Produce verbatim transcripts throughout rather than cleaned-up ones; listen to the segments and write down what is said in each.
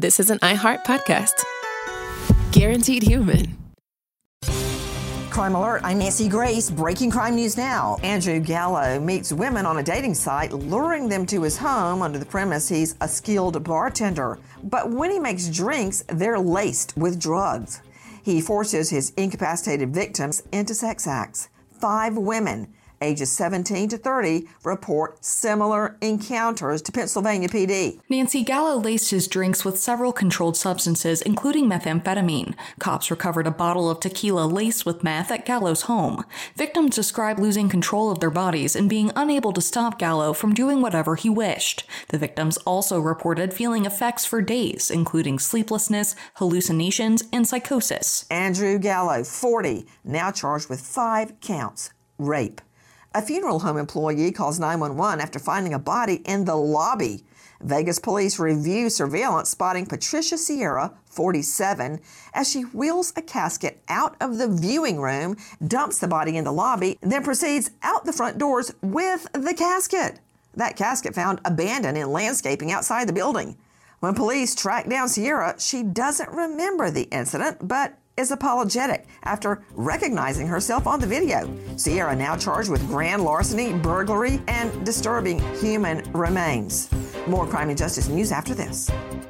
this is an iHeart podcast. Guaranteed Human. Crime Alert, I'm Nancy Grace. Breaking crime news now. Andrew Gallo meets women on a dating site, luring them to his home under the premise he's a skilled bartender. But when he makes drinks, they're laced with drugs. He forces his incapacitated victims into sex acts. Five women, ages seventeen to thirty, report similar encounters to Pennsylvania P D. Nancy Gallo laced his drinks with several controlled substances, including methamphetamine. Cops recovered a bottle of tequila laced with meth at Gallo's home. Victims described losing control of their bodies and being unable to stop Gallo from doing whatever he wished. The victims also reported feeling effects for days, including sleeplessness, hallucinations, and psychosis. Andrew Gallo, forty, now charged with five counts. Rape. A funeral home employee calls nine one one after finding a body in the lobby. Vegas police review surveillance spotting Patricia Sierra, forty-seven, as she wheels a casket out of the viewing room, dumps the body in the lobby, then proceeds out the front doors with the casket. That casket found abandoned in landscaping outside the building. When police track down Sierra, she doesn't remember the incident, but is apologetic after recognizing herself on the video. Sierra now charged with grand larceny, burglary, and disturbing human remains. More crime and justice news after this.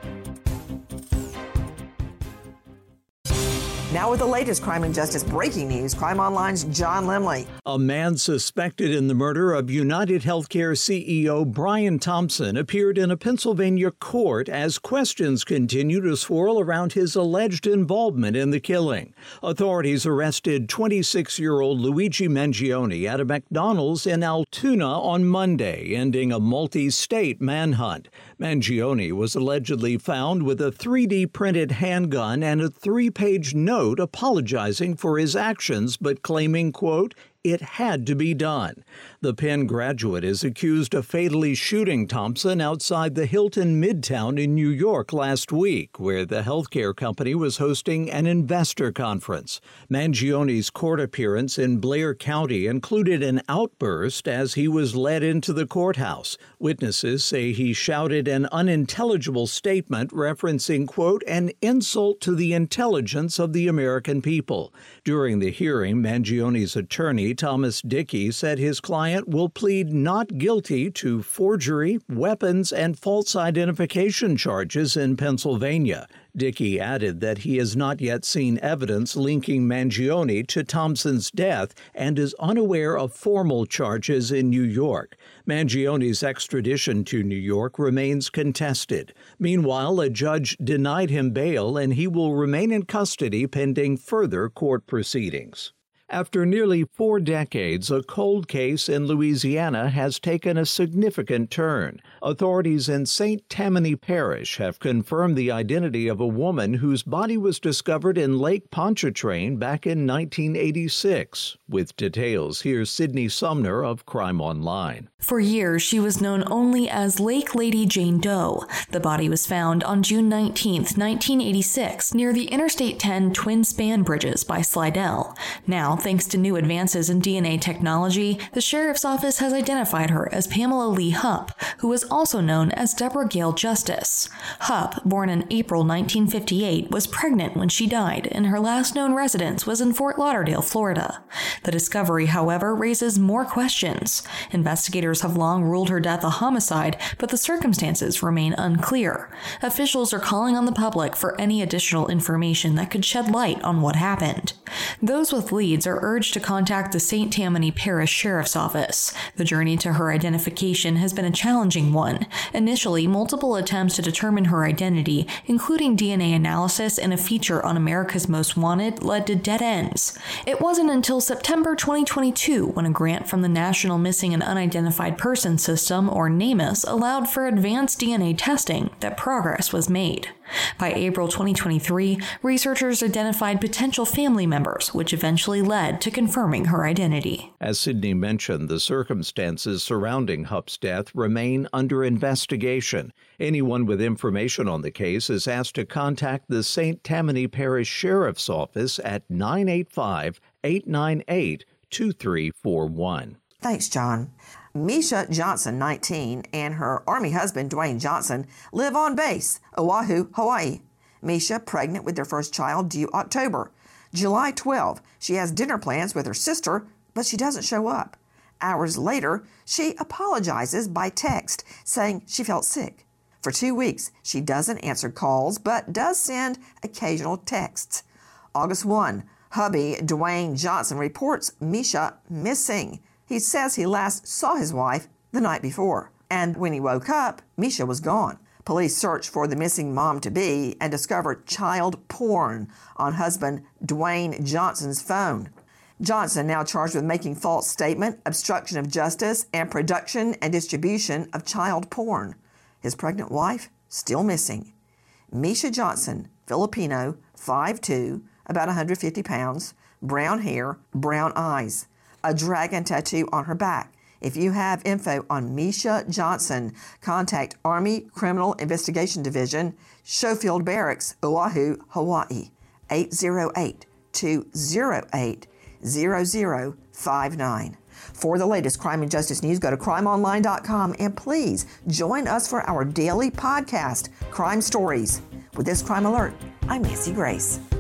Now with the latest crime and justice breaking news, Crime Online's John Limley. A man suspected in the murder of United Healthcare C E O Brian Thompson appeared in a Pennsylvania court as questions continue to swirl around his alleged involvement in the killing. Authorities arrested twenty-six-year-old Luigi Mangione at a McDonald's in Altoona on Monday, ending a multi-state manhunt. Mangione was allegedly found with a three D printed handgun and a three-page note apologizing for his actions but claiming, quote, it had to be done. The Penn graduate is accused of fatally shooting Thompson outside the Hilton Midtown in New York last week, where the healthcare company was hosting an investor conference. Mangione's court appearance in Blair County included an outburst as he was led into the courthouse. Witnesses say he shouted an unintelligible statement referencing, quote, an insult to the intelligence of the American people. During the hearing, Mangione's attorney, Thomas Dickey, said his client will plead not guilty to forgery, weapons, and false identification charges in Pennsylvania. Dickey added that he has not yet seen evidence linking Mangione to Thompson's death and is unaware of formal charges in New York. Mangione's extradition to New York remains contested. Meanwhile, a judge denied him bail and he will remain in custody pending further court proceedings. After nearly four decades, a cold case in Louisiana has taken a significant turn. Authorities in Saint Tammany Parish have confirmed the identity of a woman whose body was discovered in Lake Pontchartrain back in nineteen eighty-six. With details, here's Sydney Sumner of Crime Online. For years, she was known only as Lake Lady Jane Doe. The body was found on June nineteenth, nineteen eighty-six, near the Interstate ten twin span bridges by Slidell. Now, thanks to new advances in D N A technology, the sheriff's office has identified her as Pamela Lee Hupp, who is also known as Deborah Gale Justice. Hupp, born in April nineteen fifty-eight, was pregnant when she died, and her last known residence was in Fort Lauderdale, Florida. The discovery, however, raises more questions. Investigators have long ruled her death a homicide, but the circumstances remain unclear. Officials are calling on the public for any additional information that could shed light on what happened. Those with leads are urged to contact the Saint Tammany Parish Sheriff's Office. The journey to her identification has been a challenging one. Initially, multiple attempts to determine her identity, including D N A analysis and a feature on America's Most Wanted, led to dead ends. It wasn't until September twenty twenty-two when a grant from the National Missing and Unidentified Persons System, or NamUs, allowed for advanced D N A testing that progress was made. By April twenty twenty-three, researchers identified potential family members, which eventually led to confirming her identity. As Sydney mentioned, the circumstances surrounding Hupp's death remain under investigation. Anyone with information on the case is asked to contact the Saint Tammany Parish Sheriff's Office at nine eight five, eight nine eight, two three four one. Thanks, John. Misha Johnson, nineteen, and her Army husband, Dwayne Johnson, live on base, Oahu, Hawaii. Misha, pregnant with their first child, due October. July twelfth, she has dinner plans with her sister, but she doesn't show up. Hours later, she apologizes by text, saying she felt sick. For two weeks, she doesn't answer calls, but does send occasional texts. August first, hubby Dwayne Johnson reports Misha missing. He says he last saw his wife the night before, and when he woke up, Misha was gone. Police searched for the missing mom-to-be and discovered child porn on husband Dwayne Johnson's phone. Johnson now charged with making false statement, obstruction of justice, and production and distribution of child porn. His pregnant wife still missing. Misha Johnson, Filipino, five foot two, about one hundred fifty pounds, brown hair, brown eyes, a dragon tattoo on her back. If you have info on Misha Johnson, contact Army Criminal Investigation Division, Schofield Barracks, Oahu, Hawaii, eight oh eight, two oh eight, zero zero five nine. For the latest crime and justice news, go to crime online dot com and please join us for our daily podcast, Crime Stories. With this crime alert, I'm Nancy Grace.